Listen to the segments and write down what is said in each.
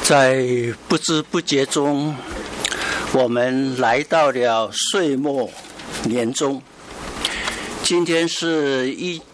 在不知不觉中，我们来到了岁末年终。今天是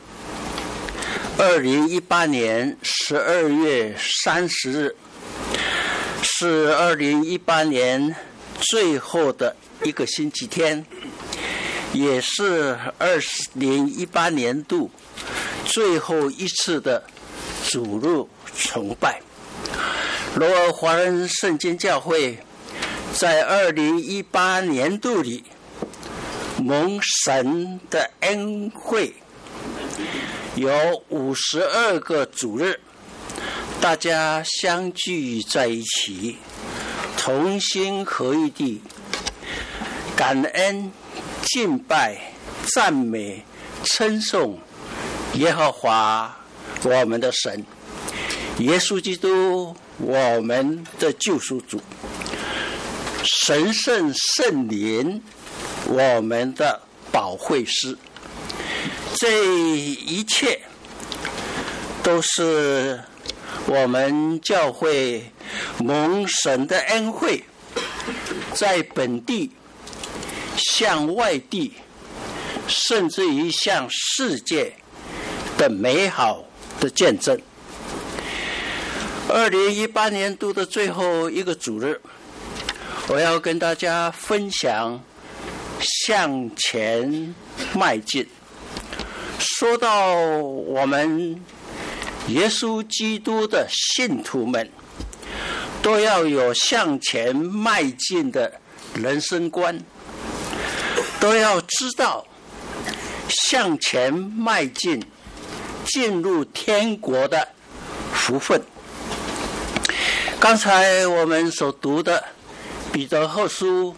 2018年12月30日，是2018年最后的一个星期天，也是2018年度最后一次的主日崇拜。罗尔华人圣经教会在2018年度里蒙神的恩惠，有52个主日，大家相聚在一起，同心合意地感恩、敬拜、赞美、称颂耶和华我们的神，耶稣基督我们的救赎主，神圣圣灵我们的保惠师。这一切都是我们教会蒙神的恩惠，在本地向外地甚至于向世界的美好的见证。2018年度的最后一个主日，我要跟大家分享向前迈进。说到我们耶稣基督的信徒们，都要有向前迈进的人生观，都要知道向前迈进进入天国的福分。刚才我们所读的彼得后书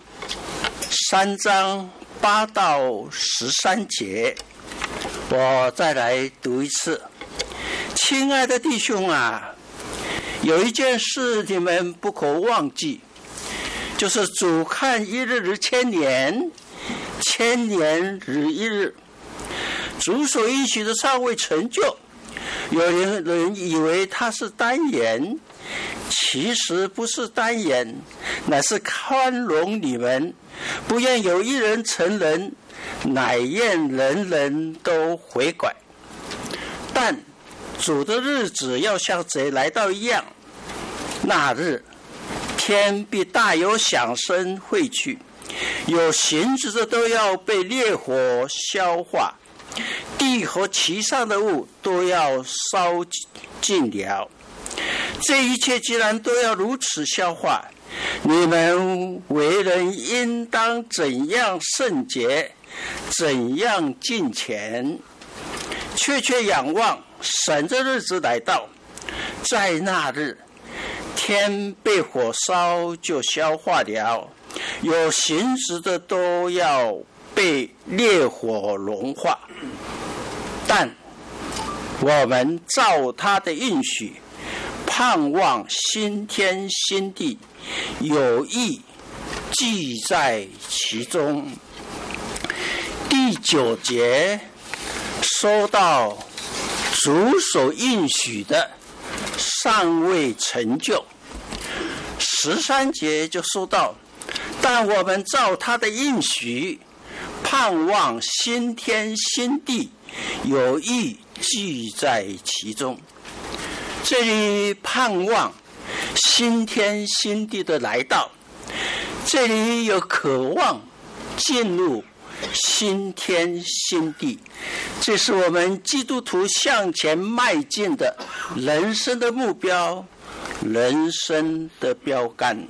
3章8到13节，我再来读一次。亲爱的弟兄啊，有一件事你们不可忘记，就是主看一日如千年，千年如一日。主所应许的尚未成就，有人以为他是单言，其实不是单言，乃是宽容你们，不愿有一人成人，乃愿人人都悔改。但主的日子要像贼来到一样，那日天必大有响声汇去，有形质的都要被烈火消化，地和其上的物都要烧尽了。这一切既然都要如此消化，你们为人应当怎样圣洁，怎样敬虔，确仰望神的日子来到。在那日，天被火烧就消化了，有形质的都要被烈火融化。但我们照他的应许，盼望新天新地，有义记在其中。第9节说到主所应许的尚未成就，13节就说到，但我们照他的应许，盼望新天新地，有义记在其中。这里盼望新天新地的来到，这里有渴望进入新天新地，这是我们基督徒向前迈进的人生的目标，人生的标杆。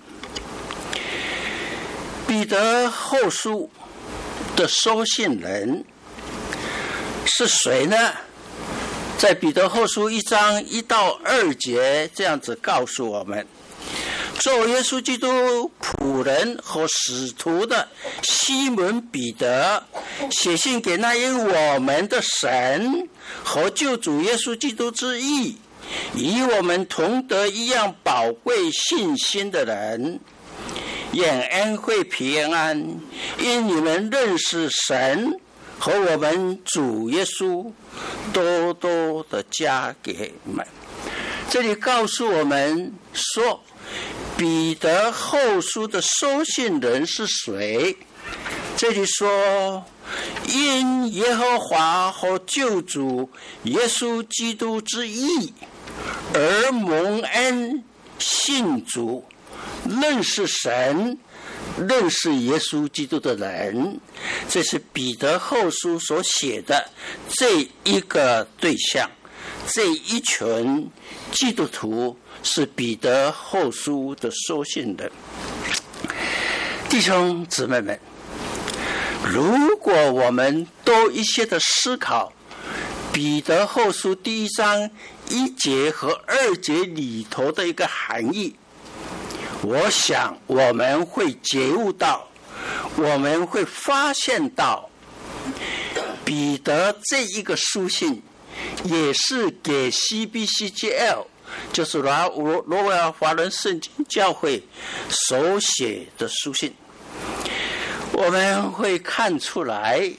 彼得后书的收信人是谁呢？在彼得后书1章1到2节这样子告诉我们，做耶稣基督仆人和使徒的西门彼得，写信给那因我们的神和救主耶稣基督之义，与我们同得一样宝贵信心的人，愿恩惠平安因你们认识神和我们主耶稣多多的加给你们。这里告诉我们说， 彼得后书的收信人是谁？这里说，因耶和华和救主耶稣基督之义而蒙恩信主，认识神，认识耶稣基督的人。这是彼得后书所写的这一个对象，这一群基督徒是彼得后书的收信人。弟兄姊妹们，如果我们多一些的思考彼得后书第1章1节和2节里头的一个含义，我想我们会觉悟到，我们会发现到，彼得这一个书信也是给 CBCGL， 就是罗维尔华人圣经教会所写的书信。我们会看出来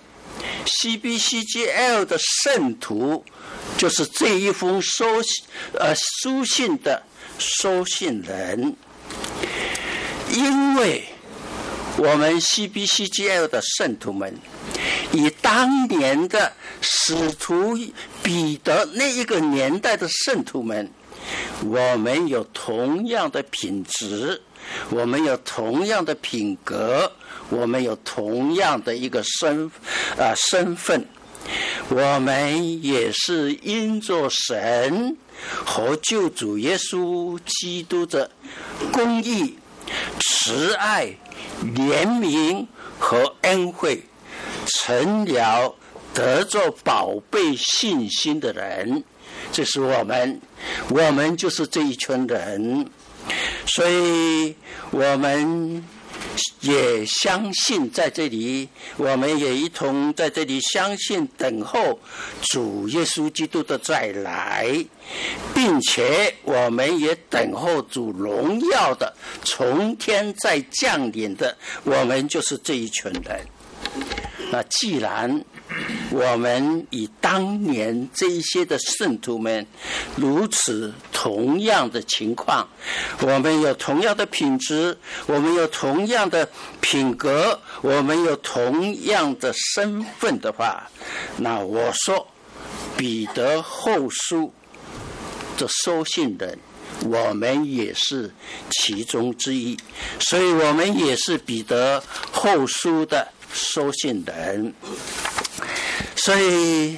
CBCGL 的圣徒就是这一封书信的收信人，因为我们 CBCGL 的圣徒们以当年的使徒彼得那一个年代的圣徒们，我们有同样的品质，我们有同样的品格，我们有同样的一个身份，我们也是因着神和救主耶稣基督的公义、慈爱、怜悯和恩惠，成了得着宝贝信心的人。这是我们就是这一群人，所以我们也相信在这里，我们也一同在这里相信等候主耶稣基督的再来，并且我们也等候主荣耀的从天再降临的，我们就是这一群人。那既然我们以当年这一些的圣徒们如此同样的情况，我们有同样的品质，我们有同样的品格，我们有同样的身份的话，那我说彼得后书的收信人，我们也是其中之一，所以我们也是彼得后书的收信人。所以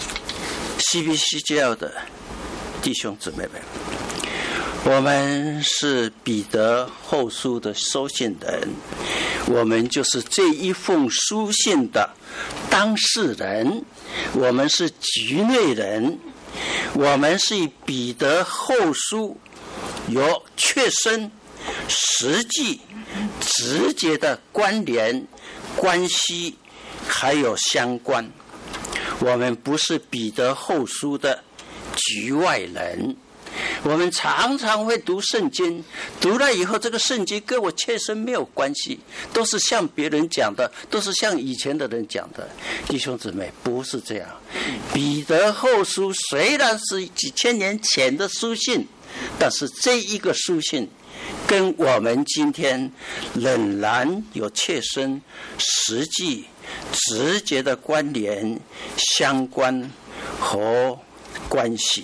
CBCGL 的弟兄姊妹们，我们是彼得后书的收信人，我们就是这一封书信的当事人，我们是局内人，我们是以彼得后书有确身、实际、直接的关联、关系还有相关。我们不是彼得后书的局外人，我们常常会读圣经，读了以后这个圣经跟我切身没有关系，都是向别人讲的，都是向以前的人讲的。弟兄姊妹，不是这样。彼得后书虽然是几千年前的书信，但是这一个书信跟我们今天仍然有切身、实际、直接的关联、相关和关系。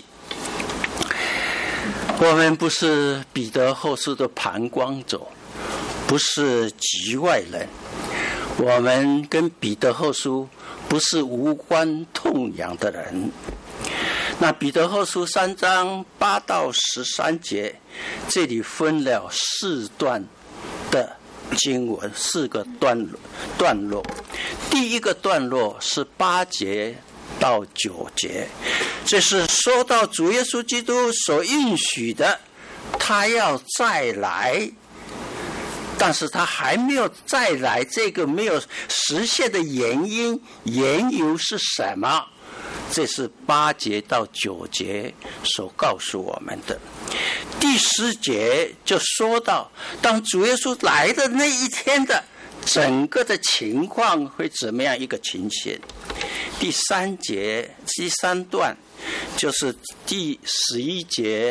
我们不是彼得后书的旁观者，不是局外人，我们跟彼得后书不是无关痛痒的人。那彼得后书3章8到13节，这里分了4段的经文，4个段落。第一个段落是8节到9节，这是说到主耶稣基督所应许的，他要再来，但是他还没有再来，这个没有实现的原因缘由是什么？这是8节到9节所告诉我们的。第10节就说到，当主耶稣来的那一天的整个的情况会怎么样一个情形。第3节第3段就是第11节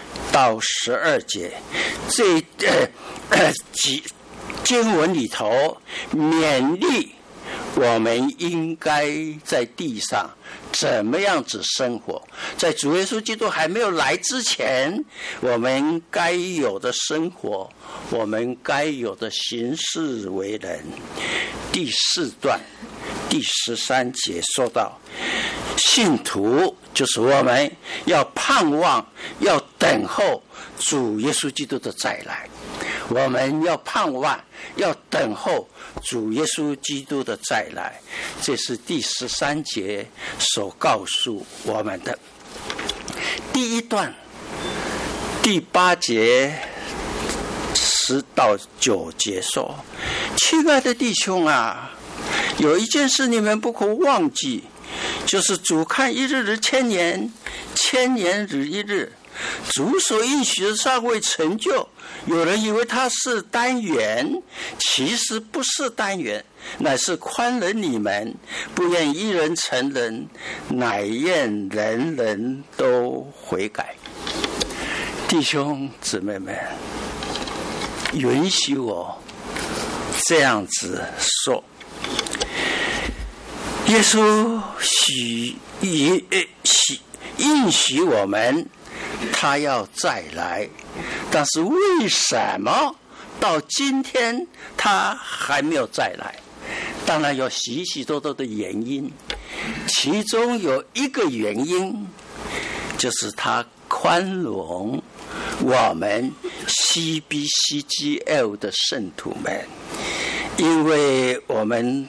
到12节，这几经文里头勉励我们应该在地上怎么样子生活，在主耶稣基督还没有来之前，我们该有的生活，我们该有的行事为人。第4段第13节说到，信徒就是我们要盼望，要等候主耶稣基督的再来。我们要盼望，要等候主耶稣基督的再来，这是第13节所告诉我们的。第1段第8节10到9节说，亲爱的弟兄啊，有一件事你们不可忘记，就是主看一日如千年，千年如一日。主所应许的尚未成就，有人以为他是单元，其实不是单元，乃是宽仁你们，不愿一人成人，乃愿人人都悔改。弟兄姊妹们，允许我这样子说，耶稣应许我们他要再来，但是为什么到今天他还没有再来？当然有许许多多的原因，其中有一个原因就是他宽容我们 CBCGL 的圣徒们，因为我们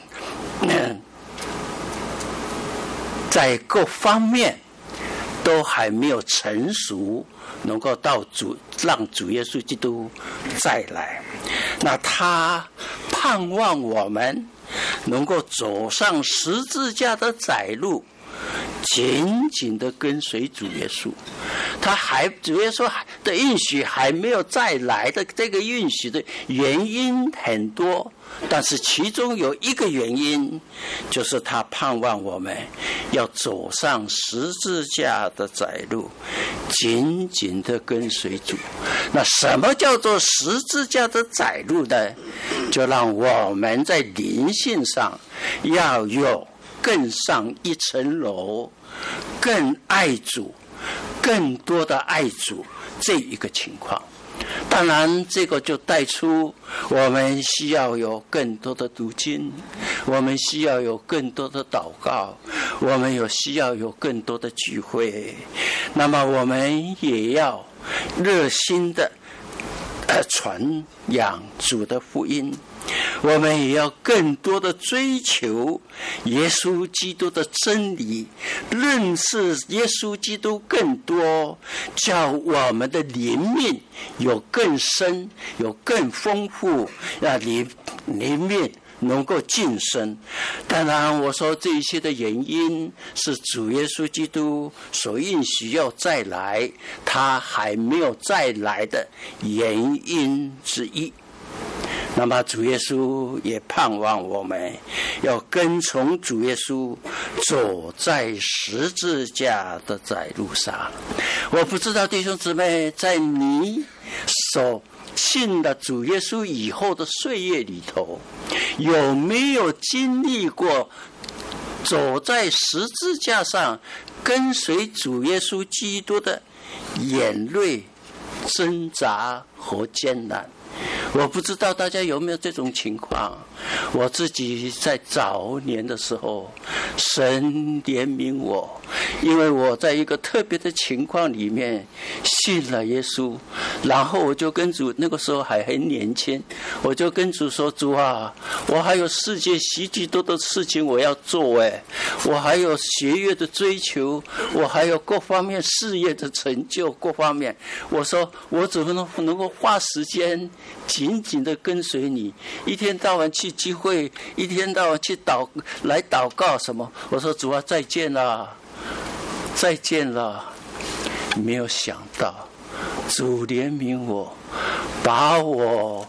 在各方面都还没有成熟，能够到让主耶稣基督再来。那他盼望我们能够走上十字架的窄路，紧紧的跟随主耶稣。主耶稣的应许还没有再来的这个应许的原因很多，但是其中有一个原因，就是他盼望我们要走上十字架的窄路，紧紧的跟随主。那什么叫做十字架的窄路呢？就让我们在灵性上要有更上一层楼，更爱主，更多的爱主这一个情况。当然这个就带出我们需要有更多的读经，我们需要有更多的祷告，我们需要有更多的聚会。那么我们也要热心的传扬主的福音，我们也要更多的追求耶稣基督的真理，认识耶稣基督更多，叫我们的灵命有更深，有更丰富，让灵命能够晋升。当然我说这一切的原因是主耶稣基督所应许要再来，他还没有再来的原因之一。那么主耶稣也盼望我们要跟从主耶稣，走在十字架的窄路上。我不知道弟兄姊妹，在你所信了主耶稣以后的岁月里头，有没有经历过走在十字架上跟随主耶稣基督的眼泪、挣扎和艰难？我不知道大家有没有这种情况。我自己在早年的时候，神怜悯我，因为我在一个特别的情况里面信了耶稣，然后我就跟主，那个时候还很年轻，我就跟主说，主啊，我还有世界许许多多的事情我要做，我还有学业的追求，我还有各方面事业的成就，各方面，我说我怎么能够花时间紧紧的跟随你，一天到晚去聚会，一天到晚去来祷告什么？我说主啊，再见了，再见了。没有想到主怜悯我，把我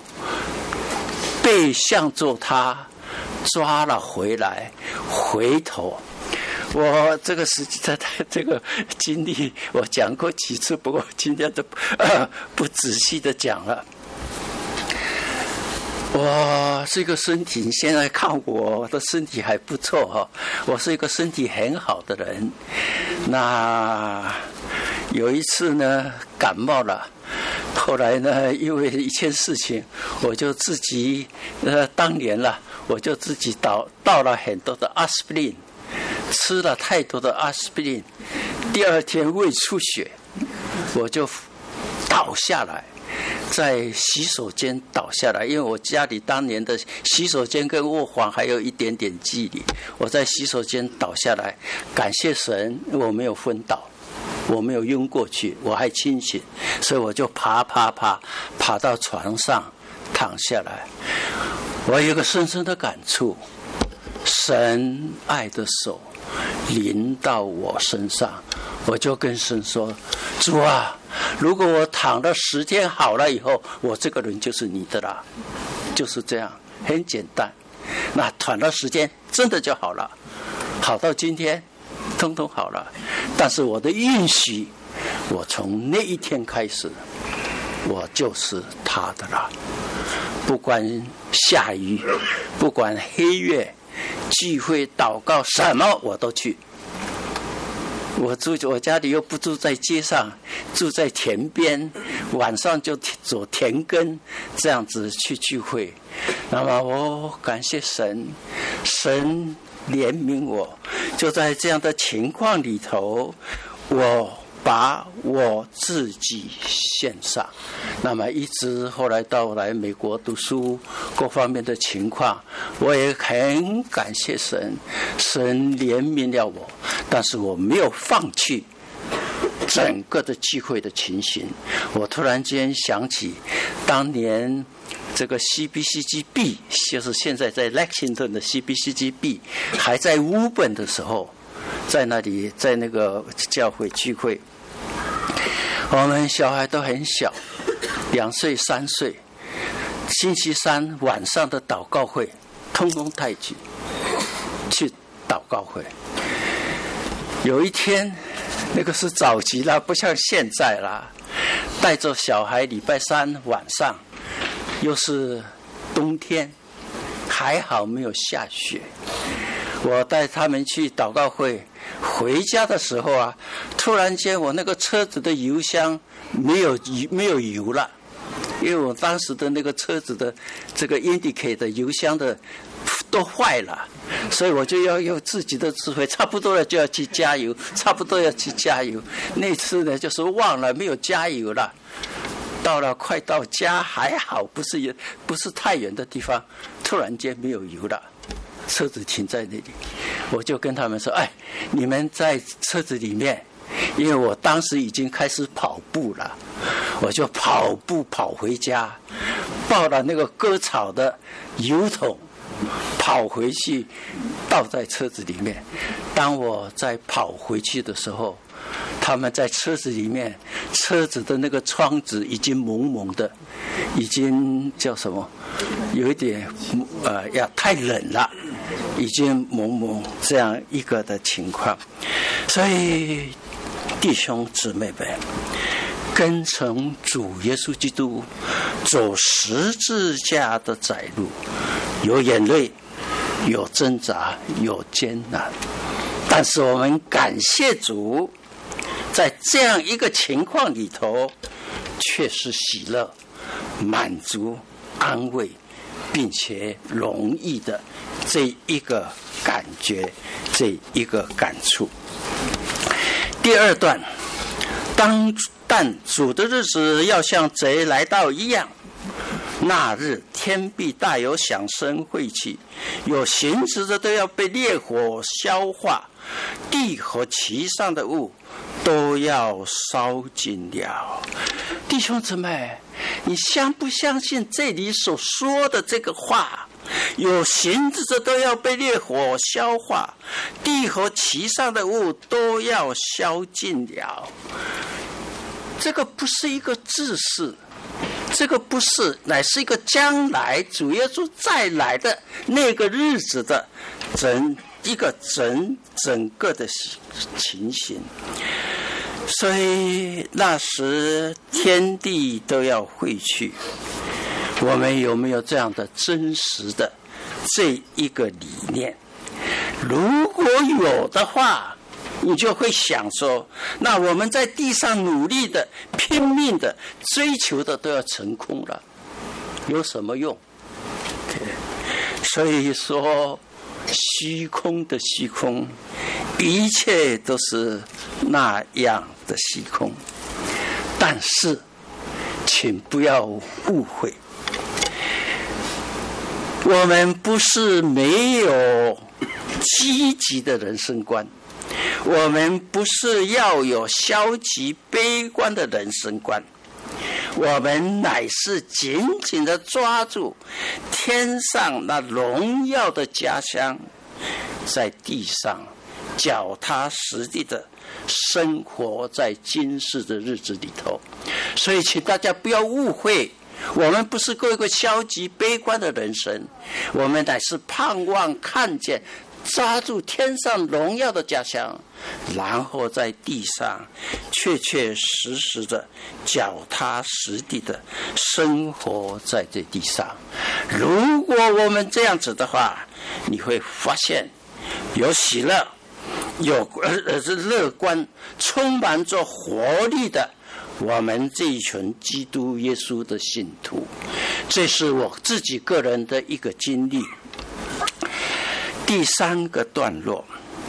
背向着他抓了回来，回头我这个实际在这个经历，我讲过几次，不过今天都不仔细的讲了。我是一个身体，你现在看我的身体还不错哈，我是一个身体很好的人。那有一次呢，感冒了，后来呢，因为一件事情，我就自己当年了，我就自己倒了很多的阿司匹林，吃了太多的阿司匹林，第二天胃出血，我就倒下来。在洗手间倒下来，因为我家里当年的洗手间跟卧房还有一点点距离，我在洗手间倒下来，感谢神，我没有昏倒，我没有晕过去，我还清醒，所以我就爬到床上躺下来。我有一个深深的感触，神爱的手临到我身上，我就跟神说：主啊，如果我躺了10天好了以后，我这个人就是你的了，就是这样，很简单。那躺了10天真的就好了，好到今天通通好了。但是我的应许，我从那一天开始，我就是他的了，不管下雨，不管黑夜，聚会祷告什么我都去。我家里又不住在街上，住在田边，晚上就走田埂，这样子去聚会。那么我感谢神，神怜悯我，就在这样的情况里头，我把我自己献上。那么一直后来到来美国读书，各方面的情况，我也很感谢神，神怜悯了我，但是我没有放弃整个的聚会的情形。我突然间想起当年这个 CBCGB， 就是现在在 Lexington 的 CBCGB 还在乌本的时候，在那里在那个教会聚会，我们小孩都很小，2岁3岁，星期三晚上的祷告会通通带去祷告会。有一天，那个是早期啦，不像现在啦，带着小孩礼拜3晚上，又是冬天，还好没有下雪，我带他们去祷告会，回家的时候啊，突然间我那个车子的油箱没有油了，因为我当时的那个车子的这个 indicate 的油箱的都坏了，所以我就要用自己的智慧，差不多了就要去加油，那次呢就是忘了没有加油了，快到家还好，不是太远的地方，突然间没有油了，车子停在那里，我就跟他们说：你们在车子里面，因为我当时已经开始跑步了，我就跑回家，抱了那个割草的油桶，跑回去倒在车子里面。当我在跑回去的时候，他们在车子里面，车子的那个窗子已经蒙蒙的，已经叫什么，有一点太冷了，已经蒙这样一个的情况。所以弟兄姊妹们，跟从主耶稣基督走十字架的窄路，有眼泪，有挣扎，有艰难，但是我们感谢主，在这样一个情况里头，却是喜乐、满足、安慰，并且容易的这一个感觉，这一个感触。第二段，但主的日子要像贼来到一样，那日天必大有响声晦气，有形质的都要被烈火消化，地和其上的物都要烧尽了。弟兄姊妹，你相不相信这里所说的这个话？有形质的都要被烈火消化，地和其上的物都要烧尽了。这个不是一个自私，这个不是，乃是一个将来主耶稣再来的那个日子的人一个整个的情形。所以那时天地都要废去，我们有没有这样的真实的这一个理念？如果有的话，你就会想说，那我们在地上努力的、拼命的、追求的都要成空了，有什么用？所以说，虚空的虚空，一切都是那样的虚空。但是，请不要误会，我们不是没有积极的人生观，我们不是要有消极悲观的人生观，我们乃是紧紧地抓住天上那荣耀的家乡，在地上脚踏实地的生活在今世的日子里头。所以请大家不要误会，我们不是过一个消极悲观的人生，我们乃是盼望看见抓住天上荣耀的家乡，然后在地上确确实实的脚踏实地的生活在这地上。如果我们这样子的话，你会发现有喜乐，有乐观，充满着活力的我们这一群基督耶稣的信徒。这是我自己个人的一个经历。第3个段落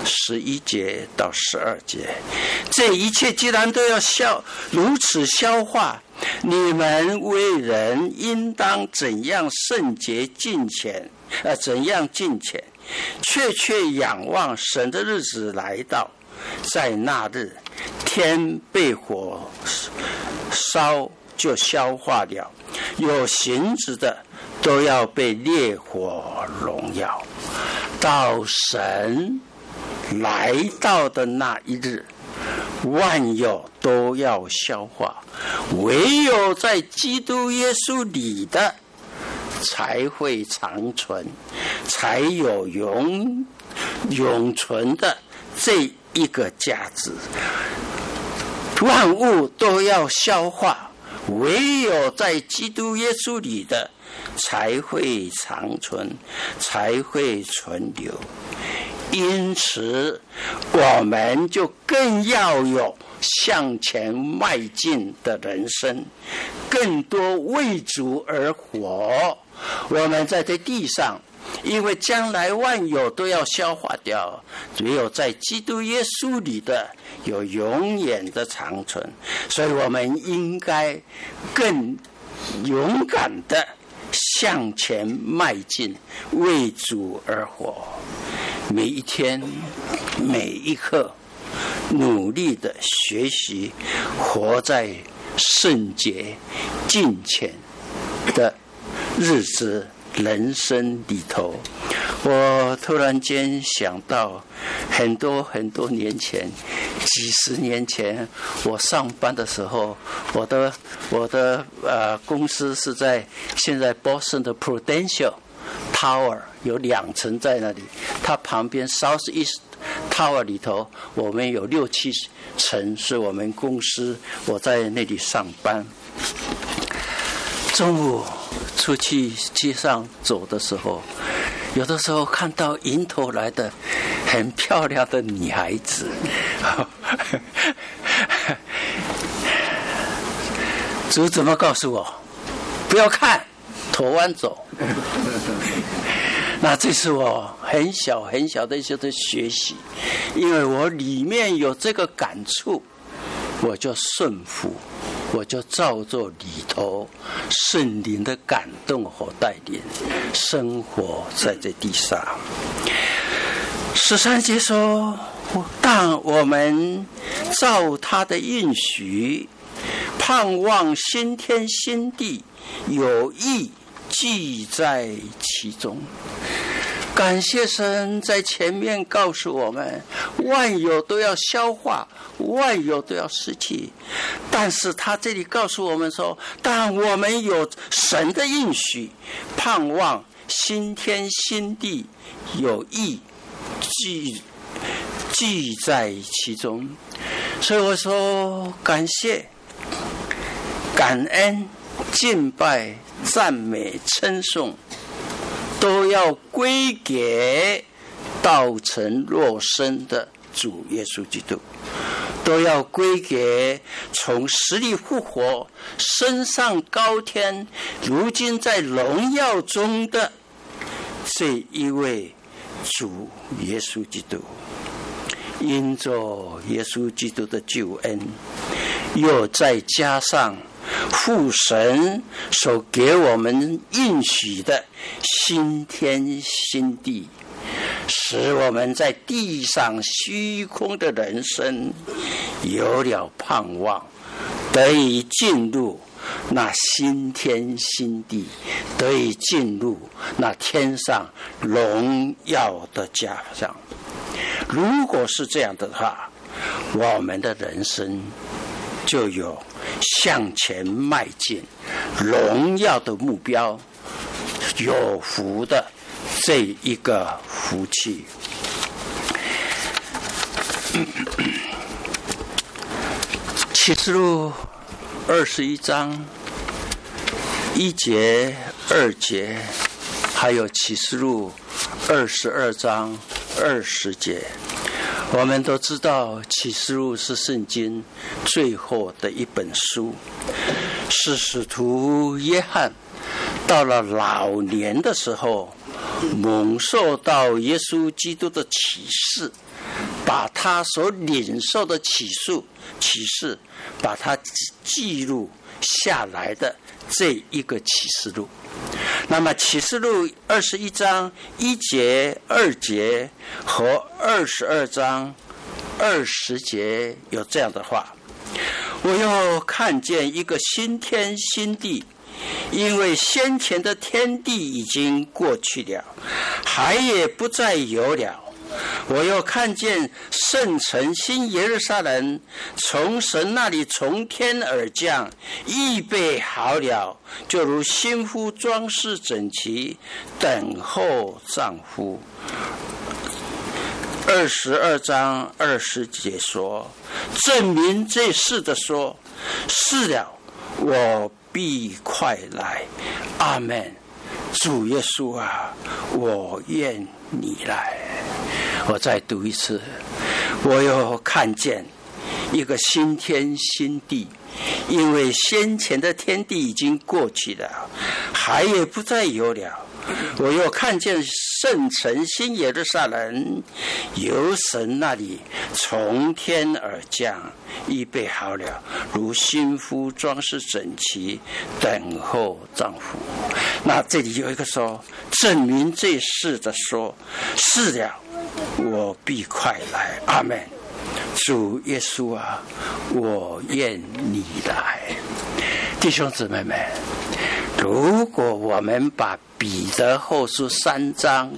11节到12节，这一切既然都要如此消化，你们为人应当怎样圣洁敬虔，怎样敬虔，确仰望神的日子来到，在那日天被火烧就消化了，有形质的都要被烈火荣耀。到神来到的那一日，万有都要消化，唯有在基督耶稣里的才会长存，才有永存的这一个价值。万物都要消化，唯有在基督耶稣里的才会长存，才会存留。因此我们就更要有向前迈进的人生，更多为主而活。我们在这地上，因为将来万有都要消化掉，只有在基督耶稣里的有永远的长存，所以我们应该更勇敢的向前迈进，为主而活。每一天每一刻努力的学习，活在圣洁敬虔的日子人生里头。我突然间想到很多年前，几十年前我上班的时候，我的公司是在现在 Boston 的 Prudential Tower， 有2层在那里，它旁边 Southeast Tower 里头，我们有6、7层是我们公司，我在那里上班。中午出去街上走的时候，有的时候看到迎头来的很漂亮的女孩子，主怎么告诉我？不要看，头弯走。那这是我很小的一些的学习，因为我里面有这个感触，我就顺服，我就照着里头圣灵的感动和带领，生活在这地上。13节说，但我们照他的应许，盼望新天新地，有义记在其中。感谢神在前面告诉我们，万有都要消化，万有都要失去，但是他这里告诉我们说，但我们有神的应许，盼望新天新地，有义聚在其中。所以我说感谢、感恩、敬拜、赞美、称颂，都要归给道成肉身的主耶稣基督，都要归给从死里复活、升上高天、如今在荣耀中的这一位主耶稣基督。因着耶稣基督的救恩，又再加上父神所给我们应许的新天新地，使我们在地上虚空的人生有了盼望，得以进入那新天新地，得以进入那天上荣耀的家上。如果是这样的话，我们的人生就有向前迈进荣耀的目标，有福的这一个福气。启示录21章1节2节，还有启示录22章20节。我们都知道启示录是圣经最后的一本书，是使徒约翰到了老年的时候蒙受到耶稣基督的启示，把他所领受的启示把它记录下来的这一个启示录。那么启示录21章1节2节和22章20节有这样的话：我又看见一个新天新地，因为先前的天地已经过去了，海也不再有了。我又看见圣城新耶路撒冷从神那里从天而降，预备好了，就如新妇装饰整齐，等候丈夫。22章20节说，证明这事的说，是了，我必快来。阿们。主耶稣啊，我愿你来。我再读一次，我又看见一个新天新地，因为先前的天地已经过去了，海也不再有了。我又看见圣城新耶路撒冷由神那里从天而降，预备好了，如新妇装饰整齐，等候丈夫。那这里有一个说，证明这事的说，是了，我必快来。阿们。主耶稣啊，我愿你来。弟兄姊妹们，如果我们把彼得后书3章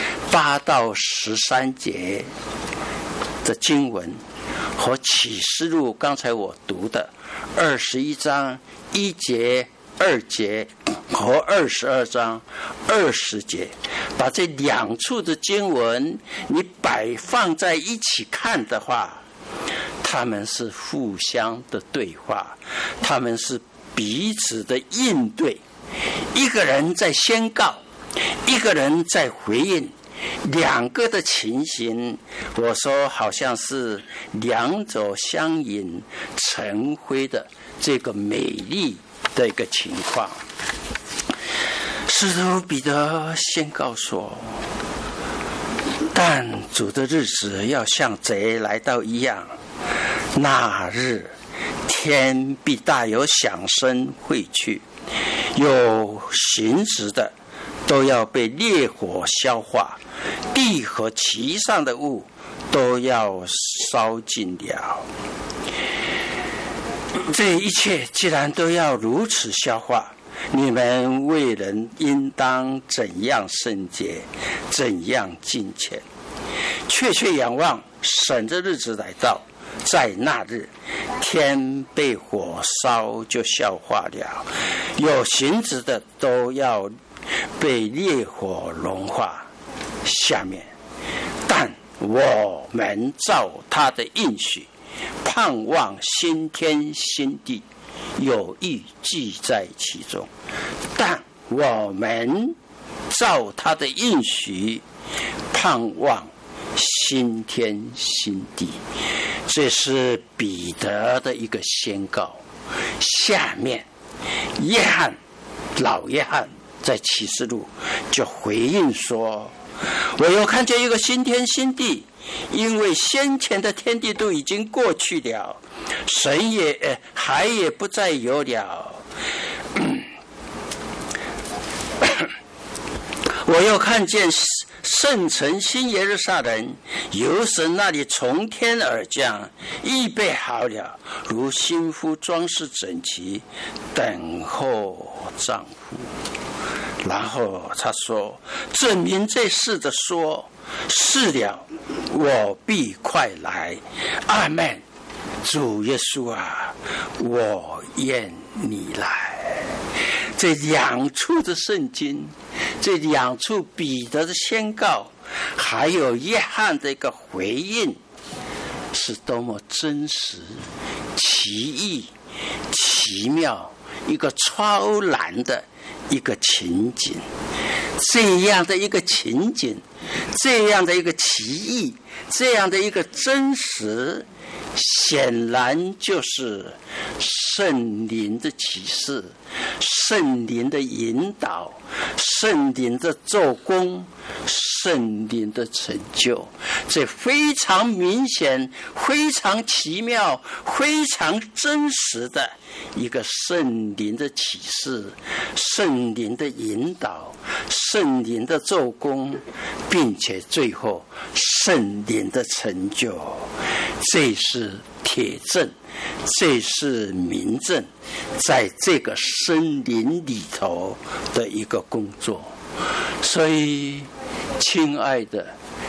8到13节的经文和启示录刚才我读的21章1节2节和22章20节，把这两处的经文你摆放在一起看的话，他们是互相的对话，他们是彼此的应对。一个人在宣告，一个人在回应，两个的情形，我说好像是两者相映成辉的这个美丽的一个情况。使徒彼得宣告说，但主的日子要像贼来到一样，那日天必大有响声汇去，有形质的都要被烈火消化，地和其上的物都要烧尽了。这一切既然都要如此消化，你们为人应当怎样圣洁，怎样敬虔，确切仰望神的日子来到，在那日天被火烧就消化了，有形质的都要被烈火融化。下面，但我们照他的应许，盼望新天新地，有意记在其中。但我们照他的应许，盼望新天新地，这是彼得的一个宣告。下面老约翰在启示录就回应说，我又看见一个新天新地，因为先前的天地都已经过去了，神海也不再有了。我又看见圣城新耶路撒冷由神那里从天而降，预备好了，如新妇装饰整齐，等候丈夫。然后他说，证明这事的说，是了，我必快来。阿们。主耶稣啊，我愿你来。这两处的圣经，这两处彼得的宣告，还有约翰的一个回应，是多么真实、奇异、奇妙，一个超然的一个情景。这样的一个情景，这样的一个奇异，这样的一个真实，显然就是圣灵的启示，圣灵的引导，圣灵的做工，圣灵的成就。这非常明显，非常奇妙，非常真实的一个圣灵的启示，圣灵的引导，圣灵的做工，并且最后圣灵的成就。这是铁证，这是明证，在这个森林里头的一个工作。所以亲爱的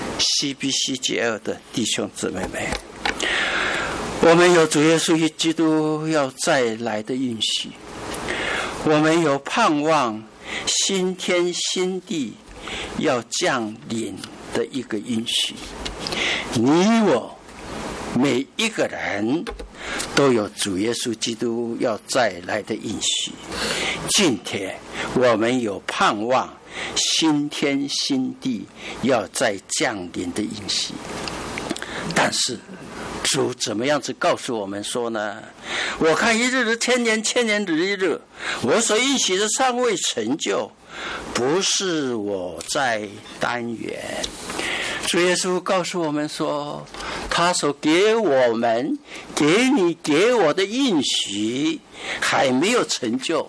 CBCGL 的弟兄姊妹们，我们有主耶稣基督要再来的应许，我们有盼望新天新地要降临的一个应许。你我每一个人都有主耶稣基督要再来的应许。今天我们有盼望新天新地要再降临的应许，但是主怎么样子告诉我们说呢？我看一日如千年，千年如一日，我所应许的尚未成就，不是我在单言。主耶稣告诉我们说，他所给我们、给你、给我的应许还没有成就。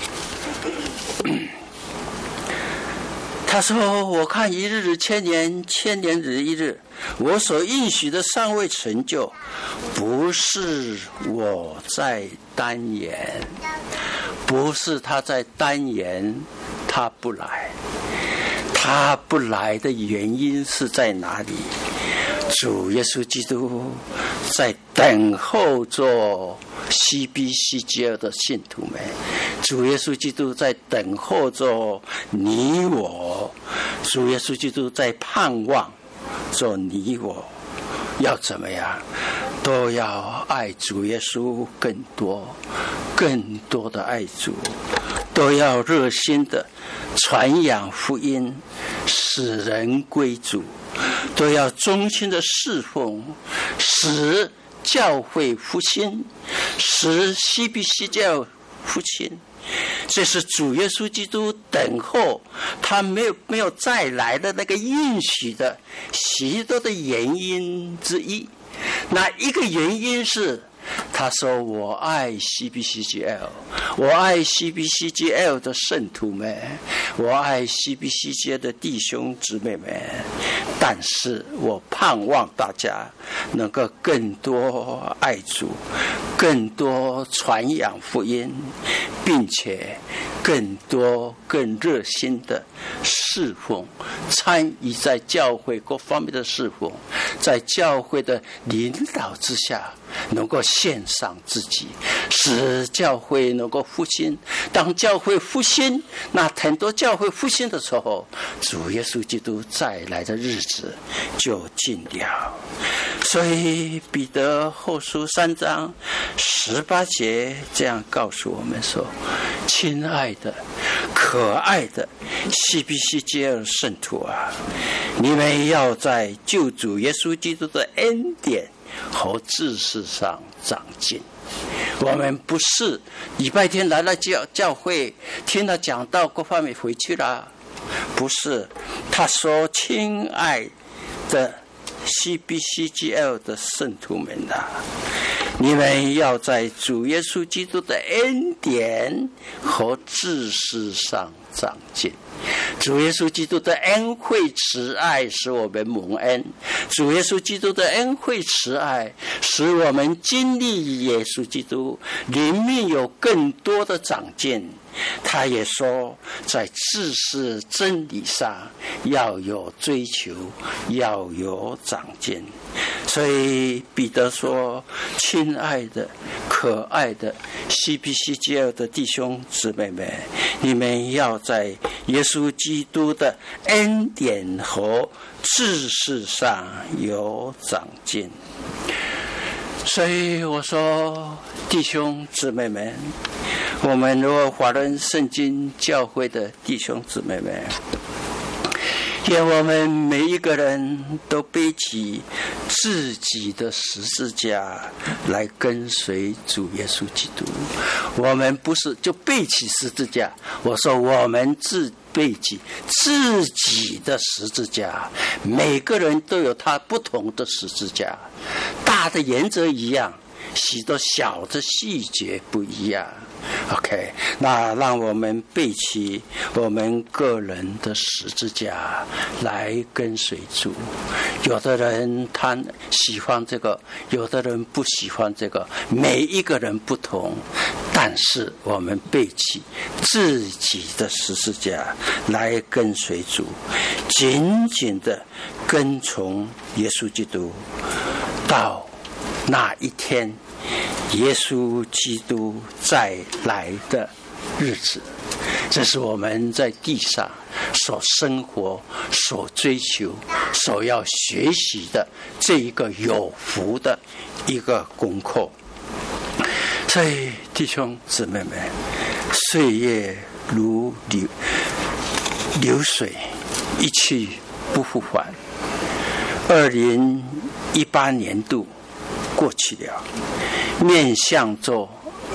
他说，我看一日如千年，千年如一日，我所应许的尚未成就，不是我在单言，不是他在单言，他不来。他不来的原因是在哪里？主耶稣基督在等候着 CBCGL 的信徒们，主耶稣基督在等候着你我，主耶稣基督在盼望着你我，要怎么样？都要爱主耶稣更多，更多的爱主，都要热心的传扬福音，使人归主，都要忠心的侍奉，使教会复兴，使 CBCGL 复兴。这是主耶稣基督等候他没有再来的那个应许的许多的原因之一。那一个原因是他说，我爱 CBCGL， 我爱 CBCGL 的圣徒们，我爱 CBCGL 的弟兄姊妹们，但是我盼望大家能够更多爱主，更多传扬福音，并且更多更热心的侍奉，参与在教会各方面的侍奉，在教会的领导之下， 能够献上自己，使教会能够复兴。当教会复兴，那很多教会复兴的时候，主耶稣基督再来的日子就近了。所以彼得后书3章18节这样告诉我们说：亲爱的可爱的CBCGL 圣徒啊，你们要在救主耶稣基督的恩典和知识上长进。我们不是礼拜天来了教会听了讲道各方面回去了，不是。他说：亲爱的CBCGL 的圣徒们啊，你们要在主耶稣基督的恩典和知识上长进。主耶稣基督的恩惠慈爱使我们蒙恩，主耶稣基督的恩惠慈爱使我们经历耶稣基督灵命有更多的长进。他也说，在知识真理上要有追求，要有长进。所以彼得说：亲爱的可爱的CBCGL 的弟兄姊妹们，你们要在耶稣基督的恩典和知识上有长进。所以我说，弟兄姊妹们，我们如果华人圣经教会的弟兄姊妹们，愿我们每一个人都背起自己的十字架来跟随主耶稣基督。我们不是就背起十字架，我说我们背起自己的十字架。每个人都有他不同的十字架，大的原则一样，许多小的细节不一样。OK， 那让我们背起我们个人的十字架来跟随主。有的人他喜欢这个，有的人不喜欢这个，每一个人不同，但是我们背起自己的十字架来跟随主，紧紧的跟从耶稣基督，到那一天耶稣基督再来的日子。这是我们在地上所生活、所追求、所要学习的这一个有福的一个功课。所以弟兄姊妹们，岁月如流水，一去不复返。2018年度过去了，面向着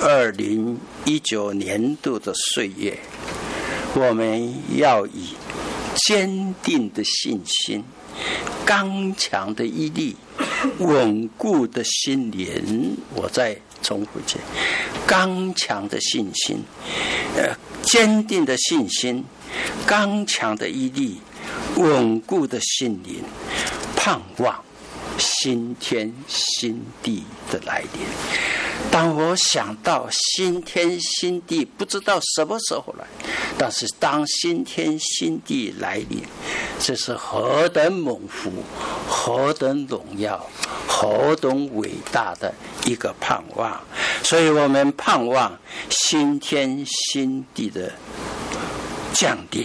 2019年度的岁月，我们要以坚定的信心、刚强的毅力、稳固的心灵，我再重复一遍，刚强的信心、坚定的信心、刚强的毅力、稳固的心灵，盼望新天新地的来临。当我想到新天新地不知道什么时候来，但是当新天新地来临，这是何等猛福，何等荣耀，何等伟大的一个盼望。所以我们盼望新天新地的降临，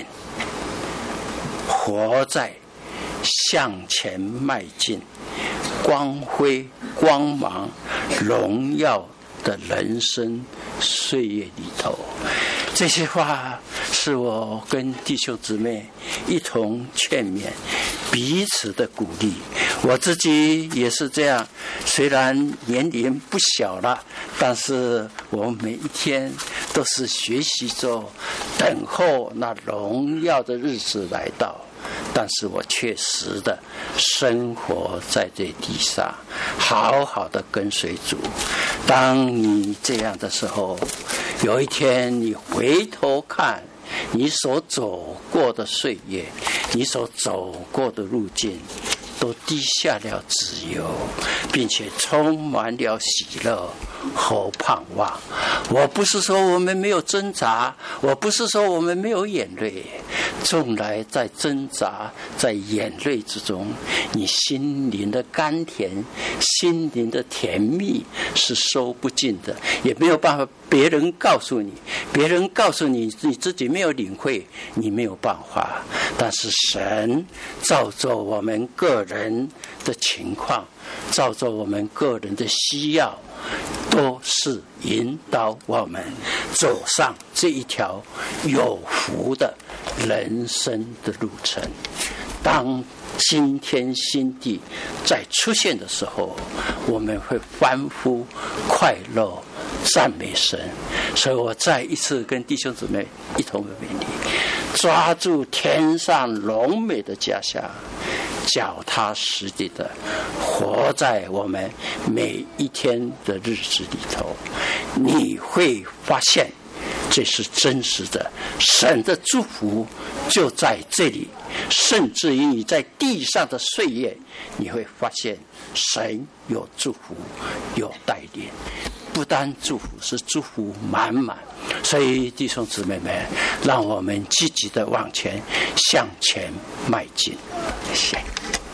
活在向前迈进光辉光芒荣耀的人生岁月里头。这些话是我跟弟兄姊妹一同劝勉，彼此的鼓励。我自己也是这样，虽然年龄不小了，但是我每一天都是学习着等候那荣耀的日子来到。但是我确实的生活在这地上，好好的跟随主。当你这样的时候，有一天你回头看你所走过的岁月，你所走过的路径，都滴下了自由，并且充满了喜乐， 和盼望。我不是说我们没有挣扎，我不是说我们没有眼泪，纵然在挣扎在眼泪之中，你心灵的甘甜，心灵的甜蜜是说不尽的，也没有办法别人告诉你，别人告诉你你自己没有领会，你没有办法。但是神照着我们个人的情况，照着我们个人的需要，都是引导我们走上这一条有福的人生的路程。当新天新地再出现的时候，我们会欢呼快乐赞美神。所以我再一次跟弟兄姊妹一同勉励，抓住天上荣美的家乡，脚踏实地的活在我们每一天的日子里头，你会发现这是真实的，神的祝福就在这里。甚至于你在地上的岁月，你会发现神有祝福，有带领，不单祝福，是祝福满满。所以弟兄姊妹们，让我们积极的往前向前迈进。谢谢。